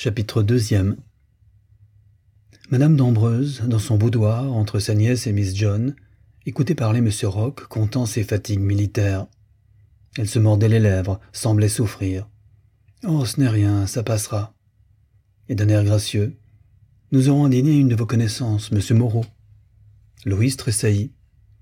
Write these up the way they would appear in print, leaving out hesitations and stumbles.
Chapitre 2. Madame d'Ambreuse, dans son boudoir, entre sa nièce et Miss John, écoutait parler M. Roch, contant ses fatigues militaires. Elle se mordait les lèvres, semblait souffrir. « Oh, ce n'est rien, ça passera. » Et d'un air gracieux, « Nous aurons à dîner une de vos connaissances, M. Moreau. » Louise tressaillit.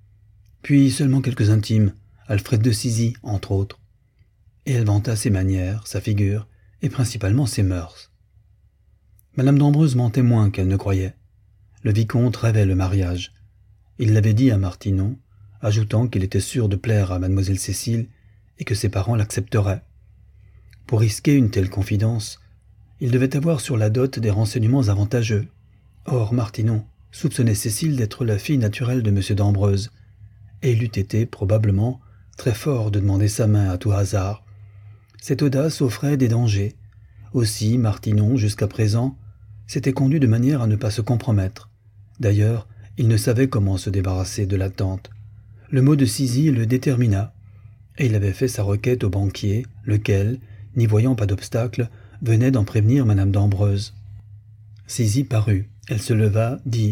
Puis seulement quelques intimes, Alfred de Sizy, entre autres. Et elle vanta ses manières, sa figure, et principalement ses mœurs. Madame d'Ambreuse mentait moins qu'elle ne croyait. Le vicomte rêvait le mariage. Il l'avait dit à Martinon, ajoutant qu'il était sûr de plaire à mademoiselle Cécile et que ses parents l'accepteraient. Pour risquer une telle confidence, il devait avoir sur la dot des renseignements avantageux. Or, Martinon soupçonnait Cécile d'être la fille naturelle de M. d'Ambreuse, et il eût été, probablement, très fort de demander sa main à tout hasard. Cette audace offrait des dangers. Aussi, Martinon, jusqu'à présent, s'était conduit de manière à ne pas se compromettre. D'ailleurs, il ne savait comment se débarrasser de l'attente. Le mot de Sizy le détermina, et il avait fait sa requête au banquier, lequel, n'y voyant pas d'obstacle, venait d'en prévenir madame d'Ambreuse. Sizy parut. Elle se leva, dit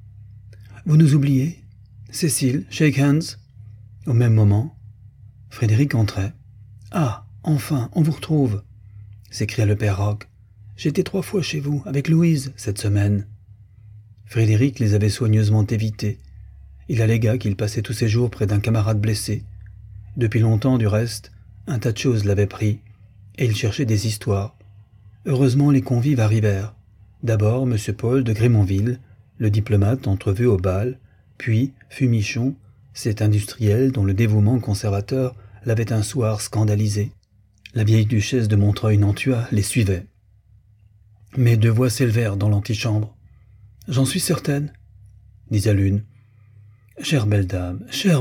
« Vous nous oubliez ? Cécile, shake hands !» Au même moment, Frédéric entrait. « Ah, enfin, on vous retrouve !» s'écria le père Roch. « J'étais 3 fois chez vous, avec Louise, cette semaine. » Frédéric les avait soigneusement évités. Il allégua qu'il passait tous ses jours près d'un camarade blessé. Depuis longtemps, du reste, un tas de choses l'avaient pris, et il cherchait des histoires. Heureusement, les convives arrivèrent. D'abord, M. Paul de Grémonville, le diplomate entrevu au bal, puis Fumichon, cet industriel dont le dévouement conservateur l'avait un soir scandalisé. La vieille duchesse de Montreuil-Nantua les suivait. Mais 2 voix s'élevèrent dans l'antichambre. « J'en suis certaine, » disait l'une. « chère belle dame, »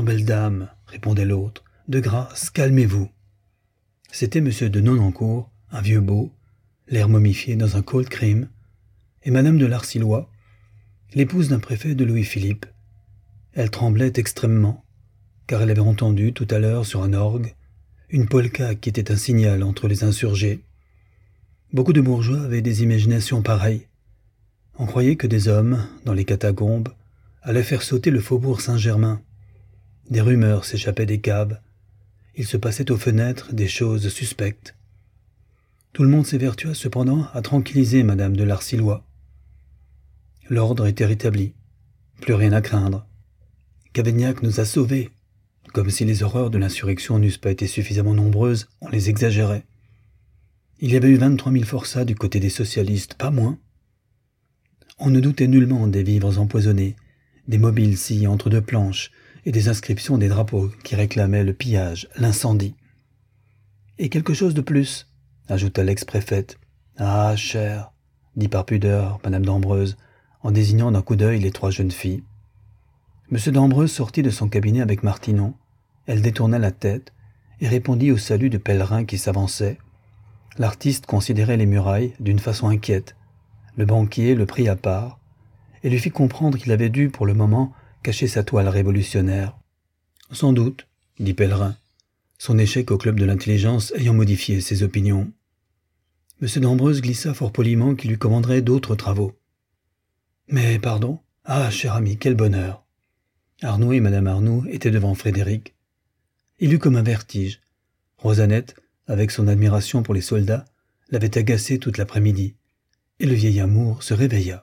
répondait l'autre. « De grâce, calmez-vous. » C'était M. de Nonancourt, un vieux beau, l'air momifié dans un cold cream, et Madame de Larcilois, l'épouse d'un préfet de Louis-Philippe. Elle tremblait extrêmement, car elle avait entendu tout à l'heure sur un orgue une polka qui était un signal entre les insurgés. Beaucoup de bourgeois avaient des imaginations pareilles. On croyait que des hommes, dans les catacombes, allaient faire sauter le faubourg Saint-Germain. Des rumeurs s'échappaient des caves. Il se passait aux fenêtres des choses suspectes. Tout le monde s'évertua cependant à tranquilliser Madame de Larcilois. L'ordre était rétabli. Plus rien à craindre. Cavaignac nous a sauvés. Comme si les horreurs de l'insurrection n'eussent pas été suffisamment nombreuses, on les exagérait. Il y avait eu 23 000 forçats du côté des socialistes, pas moins. On ne doutait nullement des vivres empoisonnés, des mobiles sciés entre 2 planches et des inscriptions des drapeaux qui réclamaient le pillage, l'incendie. Et quelque chose de plus, ajouta l'ex-préfète. « Ah, chère, » dit par pudeur madame d'Ambreuse, en désignant d'un coup d'œil les 3 jeunes filles. M. d'Ambreuse sortit de son cabinet avec Martinon. Elle détourna la tête et répondit au salut de pèlerins qui s'avançaient. L'artiste considérait les murailles d'une façon inquiète. Le banquier le prit à part et lui fit comprendre qu'il avait dû, pour le moment, cacher sa toile révolutionnaire. « Sans doute, » dit Pèlerin, son échec au club de l'intelligence ayant modifié ses opinions. M. d'Ambreuse glissa fort poliment qu'il lui commanderait d'autres travaux. « Mais, pardon ? Ah, cher ami, quel bonheur !» Arnoux et Madame Arnoux étaient devant Frédéric. Il eut comme un vertige. Rosanette, avec son admiration pour les soldats, l'avait agacé toute l'après-midi, et le vieil amour se réveilla.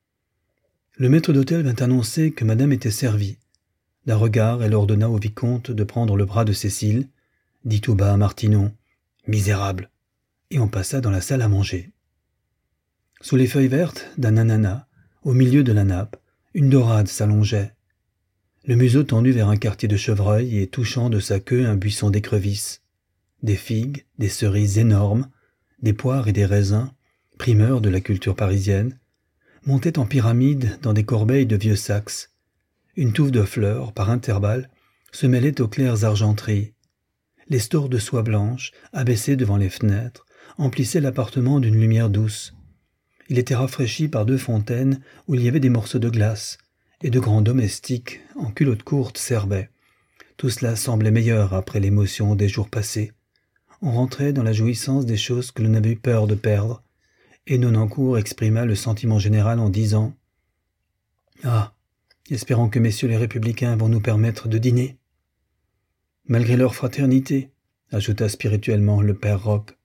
Le maître d'hôtel vint annoncer que Madame était servie. D'un regard, elle ordonna au vicomte de prendre le bras de Cécile, dit tout bas à Martinon « Misérable !» et on passa dans la salle à manger. Sous les feuilles vertes d'un ananas, au milieu de la nappe, une dorade s'allongeait. Le museau tendu vers un quartier de chevreuil et touchant de sa queue un buisson d'écrevisses. Des figues, des cerises énormes, des poires et des raisins, primeurs de la culture parisienne, montaient en pyramide dans des corbeilles de vieux saxe. Une touffe de fleurs, par intervalles, se mêlait aux claires argenteries. Les stores de soie blanche, abaissés devant les fenêtres, emplissaient l'appartement d'une lumière douce. Il était rafraîchi par 2 fontaines où il y avait des morceaux de glace, et de grands domestiques en culottes courtes servaient. Tout cela semblait meilleur après l'émotion des jours passés. On rentrait dans la jouissance des choses que l'on avait eu peur de perdre, et Nonancourt exprima le sentiment général en disant « Ah, espérons que messieurs les républicains vont nous permettre de dîner. » « Malgré leur fraternité, » ajouta spirituellement le père Roch.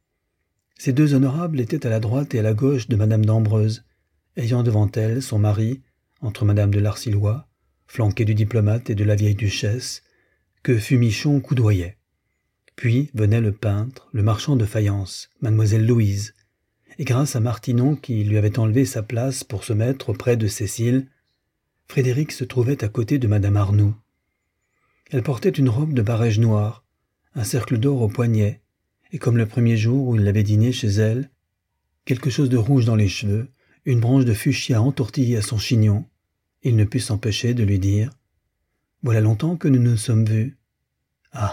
Ces deux honorables étaient à la droite et à la gauche de madame d'Ambreuse, ayant devant elle son mari, entre madame de Larsillois, flanqué du diplomate et de la vieille duchesse, que Fumichon coudoyait. Puis venait le peintre, le marchand de faïence, mademoiselle Louise, et grâce à Martinon qui lui avait enlevé sa place pour se mettre auprès de Cécile, Frédéric se trouvait à côté de madame Arnoux. Elle portait une robe de barège noire, un cercle d'or au poignet, et comme le premier jour où il l'avait dîné chez elle, quelque chose de rouge dans les cheveux, une branche de fuchsia entortillée à son chignon. Il ne put s'empêcher de lui dire « Voilà longtemps que nous nous sommes vus. »« Ah !»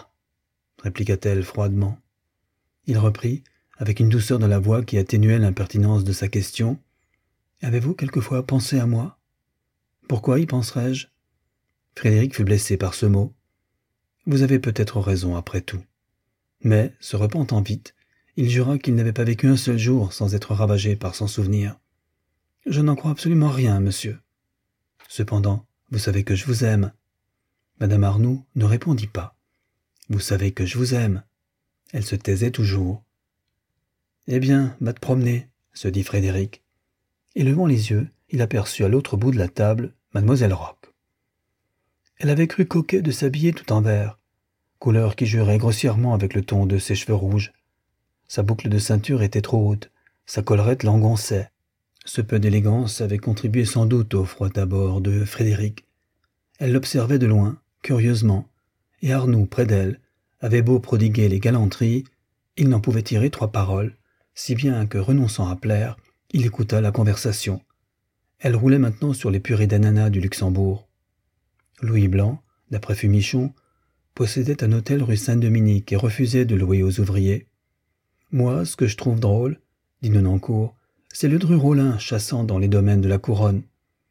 répliqua-t-elle froidement. Il reprit, avec une douceur dans la voix qui atténuait l'impertinence de sa question. « Avez-vous quelquefois pensé à moi ?»« Pourquoi y penserais-je » Frédéric fut blessé par ce mot. « Vous avez peut-être raison après tout. » Mais, se repentant vite, il jura qu'il n'avait pas vécu un seul jour sans être ravagé par son souvenir. « Je n'en crois absolument rien, monsieur. »« Cependant, vous savez que je vous aime. » Madame Arnoux ne répondit pas. « Vous savez que je vous aime. » Elle se taisait toujours. « Eh bien, va te promener, » se dit Frédéric. Et levant les yeux, il aperçut à l'autre bout de la table mademoiselle Roch. Elle avait cru coquet de s'habiller tout en vert, couleur qui jurait grossièrement avec le ton de ses cheveux rouges. Sa boucle de ceinture était trop haute, sa collerette l'engonçait. Ce peu d'élégance avait contribué sans doute au froid abord de Frédéric. Elle l'observait de loin, curieusement, et Arnoux, près d'elle, avait beau prodiguer les galanteries, il n'en pouvait tirer 3 paroles, si bien que, renonçant à plaire, il écouta la conversation. Elle roulait maintenant sur les purées d'ananas du Luxembourg. Louis Blanc, d'après Fumichon, possédait un hôtel rue Saint-Dominique et refusait de louer aux ouvriers. « Moi, ce que je trouve drôle, » dit Nonancourt, « c'est le Dru Rollin chassant dans les domaines de la couronne. »«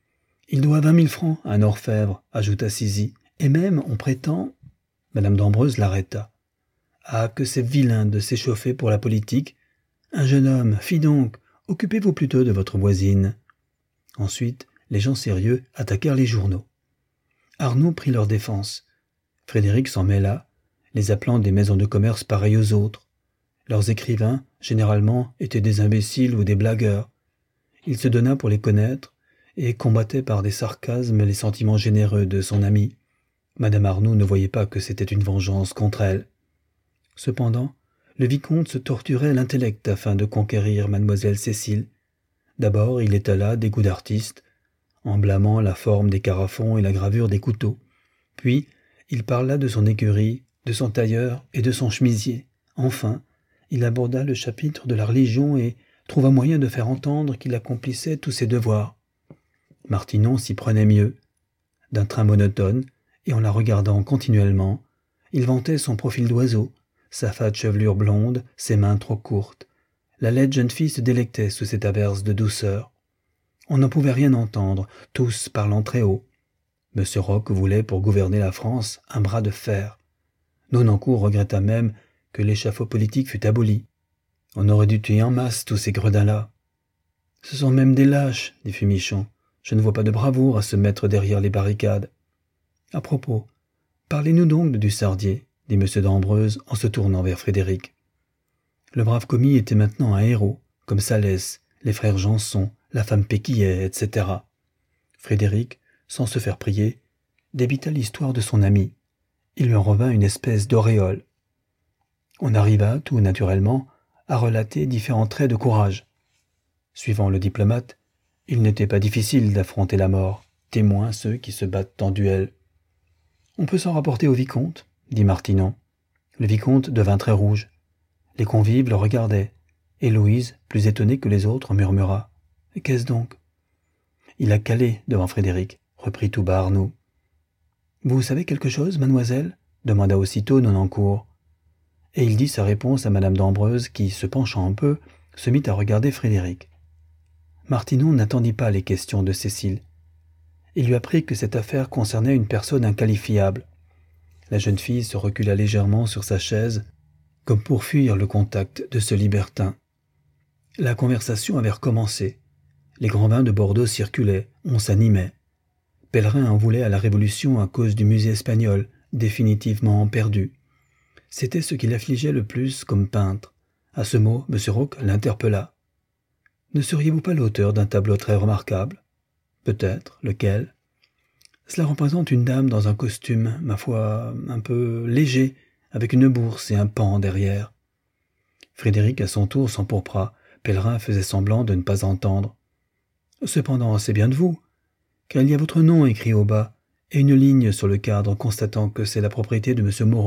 Il doit 20 000 francs à un orfèvre, » ajouta Sizy, « et même, on prétend... » Madame d'Ambreuse l'arrêta. « Ah, que c'est vilain de s'échauffer pour la politique. Un jeune homme, fi donc, occupez-vous plutôt de votre voisine. » Ensuite, les gens sérieux attaquèrent les journaux. Arnoux prit leur défense. Frédéric s'en mêla, les appelant des maisons de commerce pareilles aux autres. Leurs écrivains, généralement, étaient des imbéciles ou des blagueurs. Il se donna pour les connaître et combattait par des sarcasmes les sentiments généreux de son amie. Madame Arnoux ne voyait pas que c'était une vengeance contre elle. Cependant, le vicomte se torturait l'intellect afin de conquérir mademoiselle Cécile. D'abord, il étala des goûts d'artiste, en blâmant la forme des carafons et la gravure des couteaux. Puis, il parla de son écurie, de son tailleur et de son chemisier. Enfin, il aborda le chapitre de la religion et trouva moyen de faire entendre qu'il accomplissait tous ses devoirs. Martinon s'y prenait mieux. D'un train monotone, et en la regardant continuellement, il vantait son profil d'oiseau, sa fade chevelure blonde, ses mains trop courtes. La laide jeune fille se délectait sous cette averse de douceur. On n'en pouvait rien entendre, tous parlant très haut. M. Roch voulait, pour gouverner la France, un bras de fer. Nonancourt regretta même que l'échafaud politique fût aboli. On aurait dû tuer en masse tous ces gredins-là. « Ce sont même des lâches, » dit Fumichon. « Je ne vois pas de bravoure à se mettre derrière les barricades. »« À propos, parlez-nous donc de Dussardier, » dit M. d'Ambreuse en se tournant vers Frédéric. Le brave commis était maintenant un héros, comme Salès, les frères Janson, la femme Péquillet, etc. Frédéric, sans se faire prier, débita l'histoire de son ami. Il lui en revint une espèce d'auréole. On arriva, tout naturellement, à relater différents traits de courage. Suivant le diplomate, il n'était pas difficile d'affronter la mort, témoin ceux qui se battent en duel. « On peut s'en rapporter au vicomte, » dit Martinon. Le vicomte devint très rouge. Les convives le regardaient, et Louise, plus étonnée que les autres, murmura « Qu'est-ce donc ?» « Il a calé devant Frédéric, » reprit tout bas Arnoux. « Vous savez quelque chose, mademoiselle ?» demanda aussitôt Nonancourt. Et il dit sa réponse à madame d'Ambreuse qui, se penchant un peu, se mit à regarder Frédéric. Martinon n'attendit pas les questions de Cécile. Il lui apprit que cette affaire concernait une personne inqualifiable. La jeune fille se recula légèrement sur sa chaise, comme pour fuir le contact de ce libertin. La conversation avait recommencé. Les grands vins de Bordeaux circulaient, on s'animait. Pellerin en voulait à la Révolution à cause du musée espagnol, définitivement perdu. C'était ce qui l'affligeait le plus comme peintre. À ce mot, M. Roch l'interpella. « Ne seriez-vous pas l'auteur d'un tableau très remarquable ?»« Peut-être. Lequel ?» ?»« Cela représente une dame dans un costume, ma foi, un peu léger, avec une bourse et un pan derrière. » Frédéric, à son tour, s'empourpra. Pellerin faisait semblant de ne pas entendre. « Cependant, c'est bien de vous, car il y a votre nom écrit au bas, et une ligne sur le cadre constatant que c'est la propriété de M. Moreau. »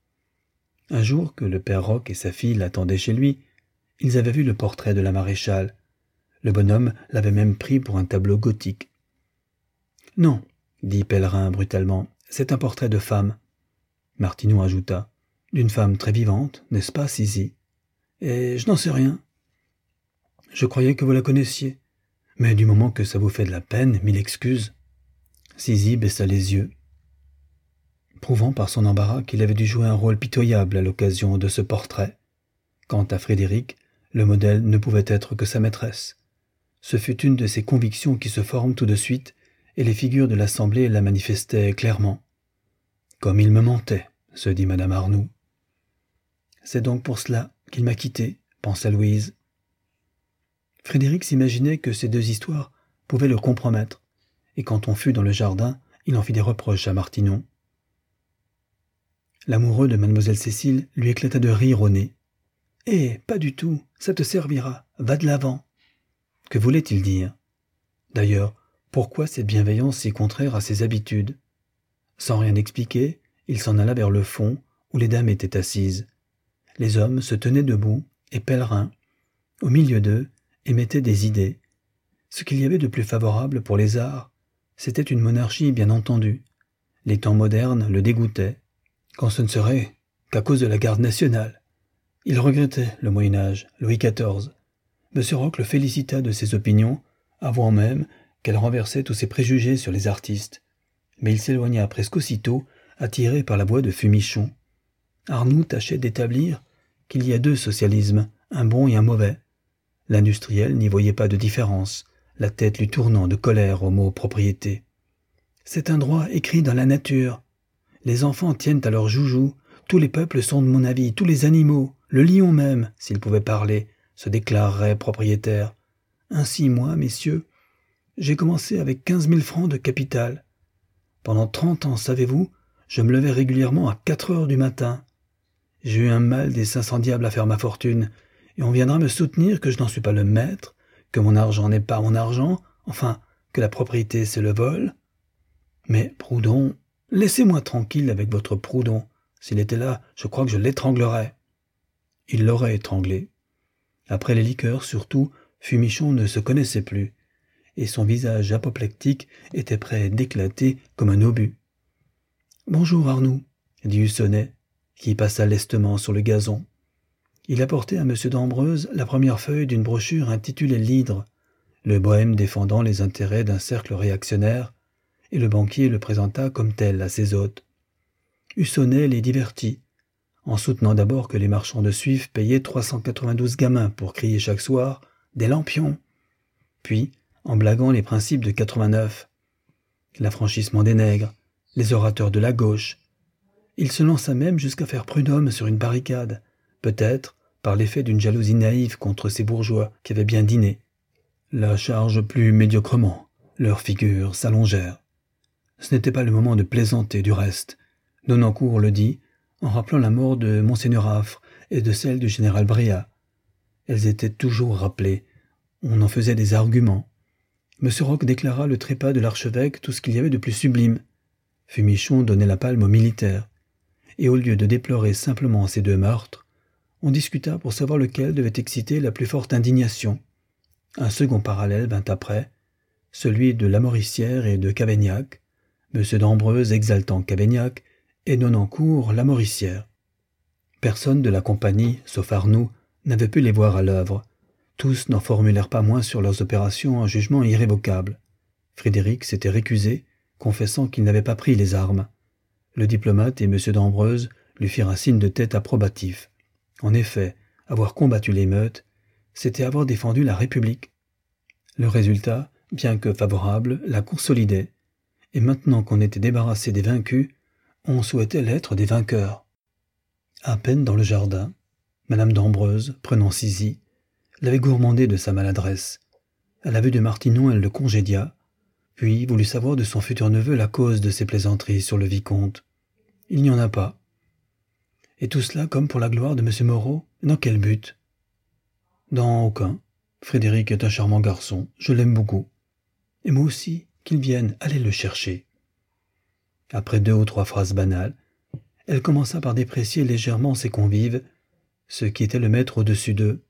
Un jour que le père Roch et sa fille l'attendaient chez lui, ils avaient vu le portrait de la maréchale. Le bonhomme l'avait même pris pour un tableau gothique. « Non, » dit Pellerin brutalement, « c'est un portrait de femme. » Martineau ajouta, « D'une femme très vivante, n'est-ce pas, Sizy ? Et je n'en sais rien. Je croyais que vous la connaissiez, mais du moment que ça vous fait de la peine, mille excuses. » Sizy baissa les yeux, prouvant par son embarras qu'il avait dû jouer un rôle pitoyable à l'occasion de ce portrait. Quant à Frédéric, le modèle ne pouvait être que sa maîtresse. Ce fut une de ces convictions qui se forment tout de suite, et les figures de l'Assemblée la manifestaient clairement. « Comme il me mentait », se dit madame Arnould. « C'est donc pour cela qu'il m'a quitté », pensa Louise. Frédéric s'imaginait que ces deux histoires pouvaient le compromettre, et quand on fut dans le jardin, il en fit des reproches à Martinon. L'amoureux de mademoiselle Cécile lui éclata de rire au nez. « Eh, pas du tout, ça te servira, va de l'avant. » Que voulait-il dire? D'ailleurs, pourquoi cette bienveillance si contraire à ses habitudes? Sans rien expliquer, il s'en alla vers le fond, où les dames étaient assises. Les hommes se tenaient debout, et Pellerin, au milieu d'eux, émettait des idées. Ce qu'il y avait de plus favorable pour les arts, c'était une monarchie bien entendue. Les temps modernes le dégoûtaient, quand ce ne serait qu'à cause de la garde nationale. Il regrettait le Moyen-Âge, Louis XIV. M. Roch le félicita de ses opinions, avouant même qu'elle renversait tous ses préjugés sur les artistes. Mais il s'éloigna presque aussitôt, attiré par la voix de Fumichon. Arnould tâchait d'établir qu'il y a deux socialismes, un bon et un mauvais. L'industriel n'y voyait pas de différence, la tête lui tournant de colère au mot « propriété ». C'est un droit écrit dans la nature. Les enfants tiennent à leurs joujoux, tous les peuples sont de mon avis, tous les animaux, le lion même, s'il pouvait parler, se déclarerait propriétaire. Ainsi, moi, messieurs, j'ai commencé avec 15 000 francs de capital. Pendant 30 ans, savez-vous, je me levais régulièrement à 4 heures du matin. J'ai eu un mal des 500 diables à faire ma fortune, et on viendra me soutenir que je n'en suis pas le maître, que mon argent n'est pas mon argent, enfin, que la propriété c'est le vol. Mais, Proudhon, laissez-moi tranquille avec votre Proudhon. S'il était là, je crois que je l'étranglerais. Il l'aurait étranglé. Après les liqueurs, surtout, Fumichon ne se connaissait plus, et son visage apoplectique était prêt d'éclater comme un obus. « Bonjour, Arnould, » dit Hussonnet, qui passa lestement sur le gazon. Il apportait à M. d'Ambreuse la première feuille d'une brochure intitulée L'Hydre, le bohème défendant les intérêts d'un cercle réactionnaire, et le banquier le présenta comme tel à ses hôtes. Hussonnet les divertit, en soutenant d'abord que les marchands de suif payaient 392 gamins pour crier chaque soir « Des lampions !» puis en blaguant les principes de 89, l'affranchissement des nègres, les orateurs de la gauche. Il se lança même jusqu'à faire prud'homme sur une barricade, peut-être par l'effet d'une jalousie naïve contre ces bourgeois qui avaient bien dîné. La charge plus médiocrement, leurs figures s'allongèrent. Ce n'était pas le moment de plaisanter du reste. Nonancourt le dit, en rappelant la mort de Monseigneur Affre et de celle du général Bréat. Elles étaient toujours rappelées. On en faisait des arguments. M. Roch déclara le trépas de l'archevêque tout ce qu'il y avait de plus sublime. Fumichon donnait la palme aux militaires. Et au lieu de déplorer simplement ces deux meurtres, on discuta pour savoir lequel devait exciter la plus forte indignation. Un second parallèle vint après, celui de Lamoricière et de Cavaignac, M. d'Ambreuse exaltant Cavaignac et Nonancourt Lamoricière. Personne de la compagnie, sauf Arnould, n'avait pu les voir à l'œuvre. Tous n'en formulèrent pas moins sur leurs opérations un jugement irrévocable. Frédéric s'était récusé, confessant qu'il n'avait pas pris les armes. Le diplomate et M. d'Ambreuse lui firent un signe de tête approbatif. En effet, avoir combattu l'émeute, c'était avoir défendu la République. Le résultat, bien que favorable, la consolidait, et maintenant qu'on était débarrassé des vaincus, on souhaitait l'être des vainqueurs. À peine dans le jardin, Madame d'Ambreuse, prenant Sizy, l'avait gourmandé de sa maladresse. À la vue de Martinon, elle le congédia, puis voulut savoir de son futur neveu la cause de ses plaisanteries sur le vicomte. Il n'y en a pas. Et tout cela comme pour la gloire de M. Moreau? Dans quel but? Dans aucun. Frédéric est un charmant garçon, je l'aime beaucoup. Et moi aussi, qu'il vienne, allez le chercher. Après 2 ou 3 phrases banales, elle commença par déprécier légèrement ses convives, ceux qui étaient le maître au-dessus d'eux.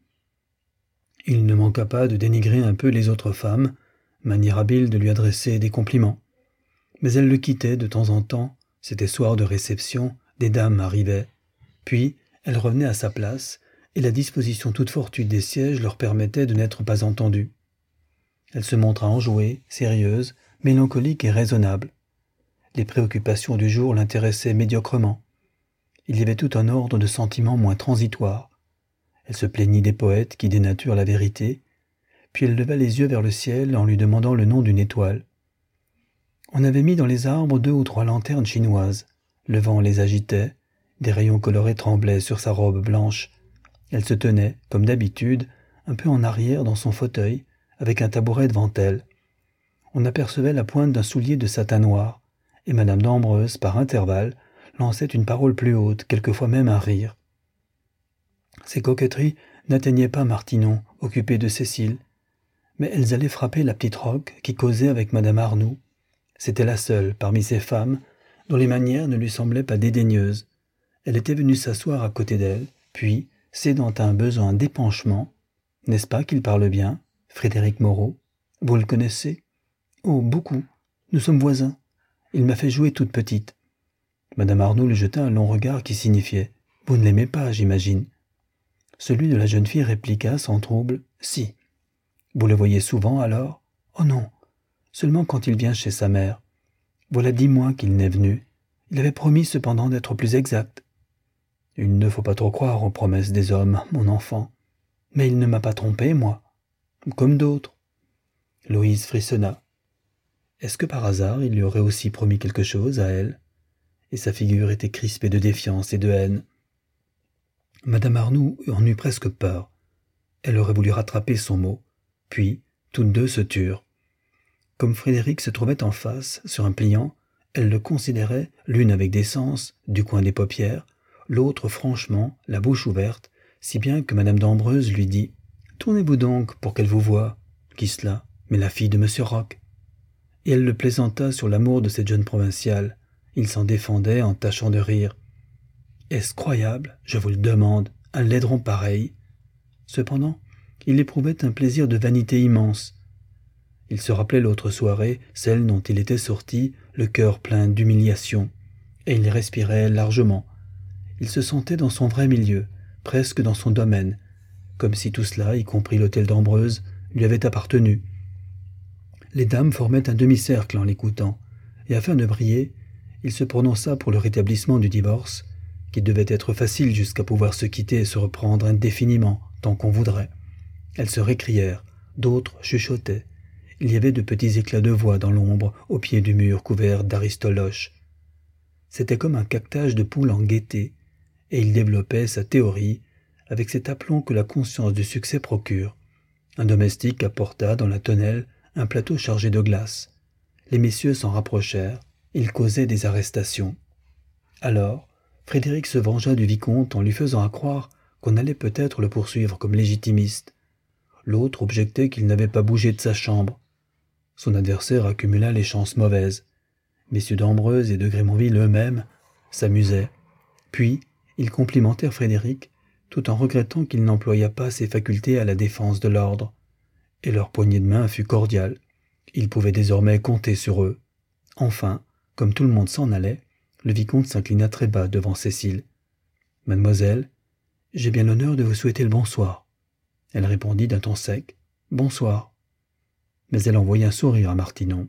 Il ne manqua pas de dénigrer un peu les autres femmes, manière habile de lui adresser des compliments. Mais elle le quittait de temps en temps, c'était soir de réception, des dames arrivaient. Puis, elle revenait à sa place, et la disposition toute fortuite des sièges leur permettait de n'être pas entendue. Elle se montra enjouée, sérieuse, mélancolique et raisonnable. Les préoccupations du jour l'intéressaient médiocrement. Il y avait tout un ordre de sentiments moins transitoires. Elle se plaignit des poètes qui dénaturent la vérité, puis elle leva les yeux vers le ciel en lui demandant le nom d'une étoile. On avait mis dans les arbres 2 ou 3 lanternes chinoises. Le vent les agitait, des rayons colorés tremblaient sur sa robe blanche. Elle se tenait, comme d'habitude, un peu en arrière dans son fauteuil, avec un tabouret devant elle. On apercevait la pointe d'un soulier de satin noir, et Madame d'Ambreuse, par intervalles, lançait une parole plus haute, quelquefois même un rire. Ces coquetteries n'atteignaient pas Martinon, occupé de Cécile, mais elles allaient frapper la petite Roque qui causait avec Madame Arnoux. C'était la seule, parmi ces femmes, dont les manières ne lui semblaient pas dédaigneuses. Elle était venue s'asseoir à côté d'elle, puis, cédant à un besoin d'épanchement, « N'est-ce pas qu'il parle bien, Frédéric Moreau? Vous le connaissez? Oh, beaucoup. Nous sommes voisins. Il m'a fait jouer toute petite. » Madame Arnoux lui jeta un long regard qui signifiait « Vous ne l'aimez pas, j'imagine. » Celui de la jeune fille répliqua sans trouble « Si. » « Vous le voyez souvent alors? »« Oh non, seulement quand il vient chez sa mère. Voilà 10 mois qu'il n'est venu. Il avait promis cependant d'être plus exact. »« Il ne faut pas trop croire aux promesses des hommes, mon enfant. Mais il ne m'a pas trompé, moi. Comme d'autres. » Louise frissonna. Est-ce que par hasard il lui aurait aussi promis quelque chose à elle? Et sa figure était crispée de défiance et de haine. Madame Arnoux en eut presque peur. Elle aurait voulu rattraper son mot. Puis, toutes deux se turent. Comme Frédéric se trouvait en face, sur un pliant, elle le considérait, l'une avec décence, du coin des paupières, l'autre franchement, la bouche ouverte, si bien que Madame d'Ambreuse lui dit « Tournez-vous donc pour qu'elle vous voie. »« Qui cela? Mais la fille de Monsieur Roch. » Et elle le plaisanta sur l'amour de cette jeune provinciale. Il s'en défendait en tâchant de rire. « Est-ce croyable, je vous le demande, un laideron pareil ?» Cependant, il éprouvait un plaisir de vanité immense. Il se rappelait l'autre soirée, celle dont il était sorti, le cœur plein d'humiliation, et il respirait largement. Il se sentait dans son vrai milieu, presque dans son domaine, comme si tout cela, y compris l'hôtel d'Ambreuse, lui avait appartenu. Les dames formaient un demi-cercle en l'écoutant, et afin de briller, il se prononça pour le rétablissement du divorce, qui devait être facile jusqu'à pouvoir se quitter et se reprendre indéfiniment, tant qu'on voudrait. Elles se récrièrent, d'autres chuchotaient. Il y avait de petits éclats de voix dans l'ombre, au pied du mur couvert d'aristoloches. C'était comme un caquetage de poules en gaieté, et il développait sa théorie avec cet aplomb que la conscience du succès procure. Un domestique apporta dans la tonnelle un plateau chargé de glace. Les messieurs s'en rapprochèrent, ils causaient des arrestations. Alors, Frédéric se vengea du vicomte en lui faisant croire qu'on allait peut-être le poursuivre comme légitimiste. L'autre objectait qu'il n'avait pas bougé de sa chambre. Son adversaire accumula les chances mauvaises. Messieurs d'Ambreuse et de Grémonville eux-mêmes s'amusaient. Puis, ils complimentèrent Frédéric, tout en regrettant qu'il n'employât pas ses facultés à la défense de l'ordre. Et leur poignée de main fut cordiale. Ils pouvaient désormais compter sur eux. Enfin, comme tout le monde s'en allait, le vicomte s'inclina très bas devant Cécile. « Mademoiselle, j'ai bien l'honneur de vous souhaiter le bonsoir. » Elle répondit d'un ton sec « Bonsoir. » Mais elle envoya un sourire à Martinon.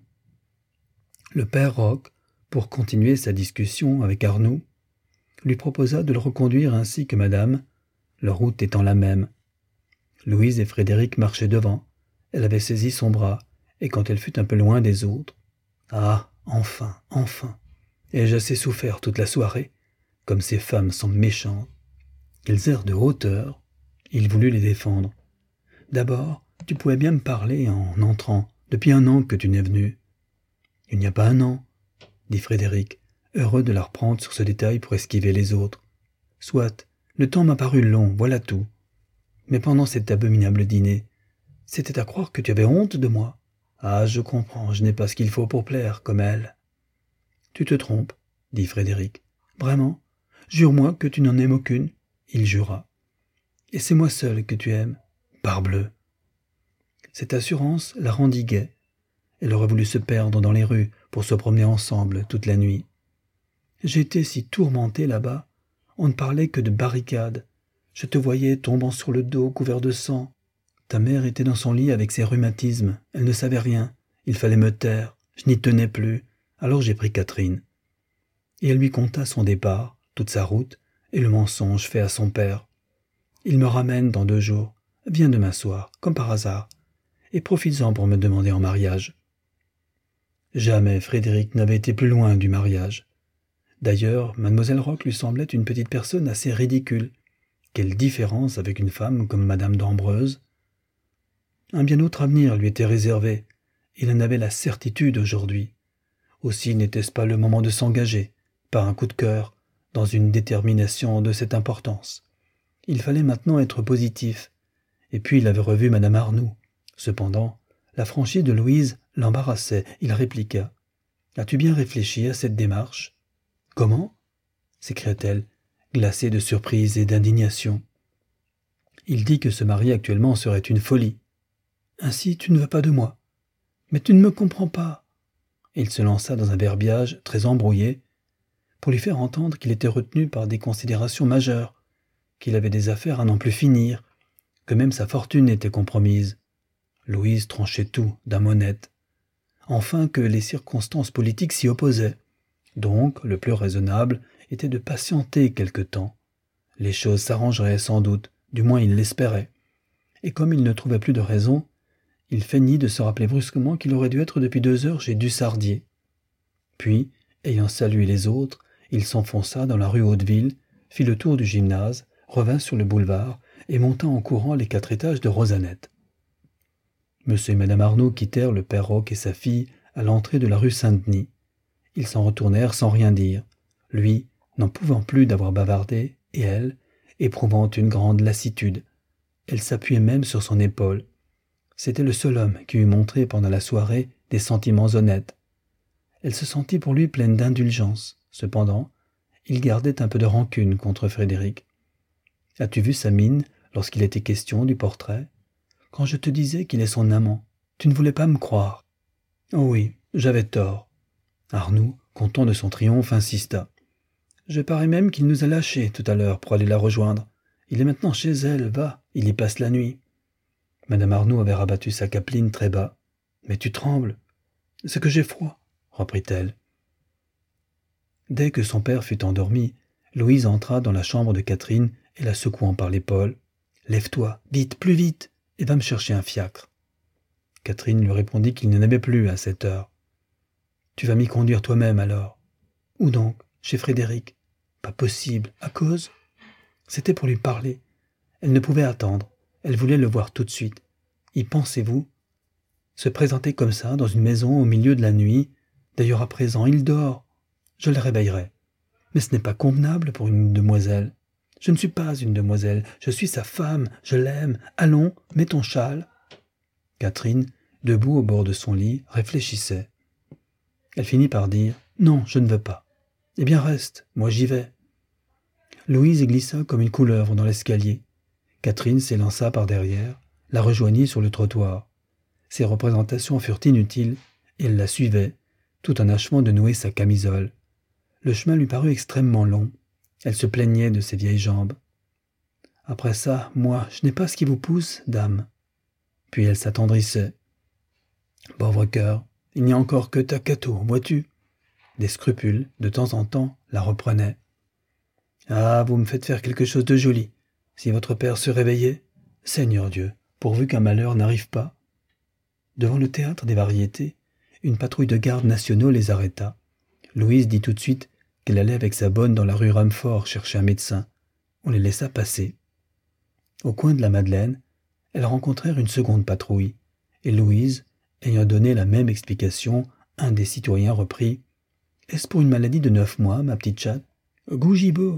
Le père Roch, pour continuer sa discussion avec Arnoux, lui proposa de le reconduire ainsi que madame, leur route étant la même. Louise et Frédéric marchaient devant. Elle avait saisi son bras, et quand elle fut un peu loin des autres, « Ah, enfin, enfin! Ai-je assez souffert toute la soirée? Comme ces femmes sont méchantes! » Ils errent de hauteur. Il voulut les défendre. « D'abord, tu pouvais bien me parler en entrant. Depuis 1 an que tu n'es venu. »« Il n'y a pas 1 an, » dit Frédéric, heureux de la reprendre sur ce détail pour esquiver les autres. « Soit, le temps m'a paru long, voilà tout. Mais pendant cet abominable dîner, c'était à croire que tu avais honte de moi. Ah, je comprends, je n'ai pas ce qu'il faut pour plaire, comme elle. »« Tu te trompes, » dit Frédéric. « Vraiment, jure-moi que tu n'en aimes aucune. » Il jura. « Et c'est moi seul que tu aimes. Parbleu !» Cette assurance la rendit gaie. Elle aurait voulu se perdre dans les rues pour se promener ensemble toute la nuit. « J'étais si tourmenté là-bas. On ne parlait que de barricades. Je te voyais tombant sur le dos, couvert de sang. Ta mère était dans son lit avec ses rhumatismes. Elle ne savait rien. Il fallait me taire. Je n'y tenais plus. Alors j'ai pris Catherine. » Et elle lui conta son départ, toute sa route, et le mensonge fait à son père. « Il me ramène dans 2 jours. Viens demain soir, comme par hasard, et profites-en pour me demander en mariage. » Jamais Frédéric n'avait été plus loin du mariage. D'ailleurs, Mademoiselle Roch lui semblait une petite personne assez ridicule. Quelle différence avec une femme comme Madame d'Ambreuse! Un bien autre avenir lui était réservé. Il en avait la certitude aujourd'hui. Aussi n'était-ce pas le moment de s'engager, par un coup de cœur, dans une détermination de cette importance. Il fallait maintenant être positif. Et puis il avait revu Madame Arnoux. Cependant, la franchise de Louise l'embarrassait. Il répliqua. « As-tu bien réfléchi à cette démarche ?»« Comment ?» s'écria-t-elle, glacée de surprise et d'indignation. « Il dit que se marier actuellement serait une folie. Ainsi tu ne veux pas de moi. Mais tu ne me comprends pas. » Il se lança dans un verbiage très embrouillé pour lui faire entendre qu'il était retenu par des considérations majeures, qu'il avait des affaires à n'en plus finir, que même sa fortune était compromise. Louise tranchait tout d'un mot net. Enfin que les circonstances politiques s'y opposaient. Donc, le plus raisonnable était de patienter quelque temps. Les choses s'arrangeraient sans doute, du moins il l'espérait. Et comme il ne trouvait plus de raison, il feignit de se rappeler brusquement qu'il aurait dû être depuis 2 heures chez Dussardier. Puis, ayant salué les autres, il s'enfonça dans la rue Hauteville, fit le tour du gymnase, revint sur le boulevard et monta en courant les 4 étages de Rosanette. Monsieur et Madame Arnoux quittèrent le père Roch et sa fille à l'entrée de la rue Saint-Denis. Ils s'en retournèrent sans rien dire, lui n'en pouvant plus d'avoir bavardé, et elle, éprouvant une grande lassitude. Elle s'appuyait même sur son épaule. C'était le seul homme qui eût montré pendant la soirée des sentiments honnêtes. Elle se sentit pour lui pleine d'indulgence. Cependant, il gardait un peu de rancune contre Frédéric. « As-tu vu sa mine lorsqu'il était question du portrait ? Quand je te disais qu'il est son amant, tu ne voulais pas me croire. »« Oh oui, j'avais tort. » Arnoux, content de son triomphe, insista. « Je parie même qu'il nous a lâchés tout à l'heure pour aller la rejoindre. Il est maintenant chez elle, va, il y passe la nuit. » Madame Arnoux avait rabattu sa capeline très bas. « Mais tu trembles. »« C'est que j'ai froid, » reprit-elle. Dès que son père fut endormi, Louise entra dans la chambre de Catherine et la secouant par l'épaule. « Lève-toi, vite, plus vite, et va me chercher un fiacre. » Catherine lui répondit qu'il n'en avait plus à cette heure. « Tu vas m'y conduire toi-même alors. »« Où donc ? Chez Frédéric ? » ?»« Pas possible. À cause ?» C'était pour lui parler. Elle ne pouvait attendre. Elle voulait le voir tout de suite. Y pensez-vous ? Se présenter comme ça dans une maison au milieu de la nuit. D'ailleurs à présent il dort. Je le réveillerai. Mais ce n'est pas convenable pour une demoiselle. Je ne suis pas une demoiselle. Je suis sa femme. Je l'aime. Allons, mets ton châle. Catherine, debout au bord de son lit, réfléchissait. Elle finit par dire « Non, je ne veux pas. »« Eh bien reste, moi j'y vais. » Louise glissa comme une couleuvre dans l'escalier. Catherine s'élança par derrière, la rejoignit sur le trottoir. Ses représentations furent inutiles, et elle la suivait, tout en achevant de nouer sa camisole. Le chemin lui parut extrêmement long. Elle se plaignait de ses vieilles jambes. « Après ça, moi, je n'ai pas ce qui vous pousse, dame. » Puis elle s'attendrissait. « Pauvre cœur, il n'y a encore que Takato, vois-tu ?» Des scrupules, de temps en temps, la reprenaient. « Ah, vous me faites faire quelque chose de joli. Si votre père se réveillait, Seigneur Dieu, pourvu qu'un malheur n'arrive pas. Devant le théâtre des variétés, une patrouille de gardes nationaux les arrêta. Louise dit tout de suite qu'elle allait avec sa bonne dans la rue Rumford chercher un médecin. On les laissa passer. Au coin de la Madeleine, elles rencontrèrent une seconde patrouille, et Louise, ayant donné la même explication, un des citoyens reprit « Est-ce pour une maladie de 9 mois, ma petite chatte ?»« Gougibeau !»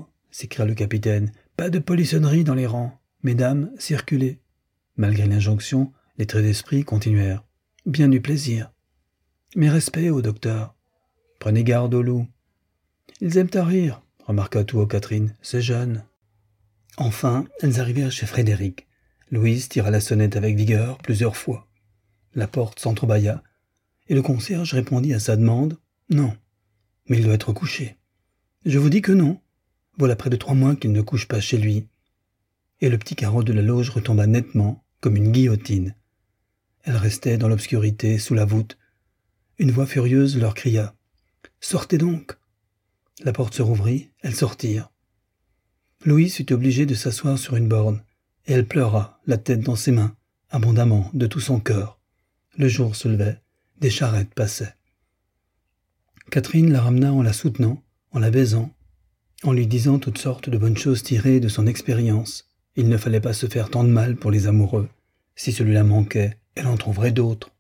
s'écria le capitaine. « Pas de polissonnerie dans les rangs. Mesdames, circulez. » Malgré l'injonction, les traits d'esprit continuèrent. « Bien du plaisir. »« Mes respects au docteur. »« Prenez garde aux loups. »« Ils aiment à rire, » remarqua tout haut Catherine. « C'est jeune. » Enfin, elles arrivèrent chez Frédéric. Louise tira la sonnette avec vigueur plusieurs fois. La porte s'entrebâilla, et le concierge répondit à sa demande « Non, mais il doit être couché. »« Je vous dis que non. Voilà près de 3 mois qu'il ne couche pas chez lui. » Et le petit carreau de la loge retomba nettement, comme une guillotine. Elles restaient dans l'obscurité, sous la voûte. Une voix furieuse leur cria « Sortez donc !» La porte se rouvrit, elles sortirent. Louise fut obligée de s'asseoir sur une borne, et elle pleura, la tête dans ses mains, abondamment, de tout son cœur. Le jour se levait, des charrettes passaient. Catherine la ramena en la soutenant, en la baisant, en lui disant toutes sortes de bonnes choses tirées de son expérience. Il ne fallait pas se faire tant de mal pour les amoureux. Si celui-là manquait, elle en trouverait d'autres.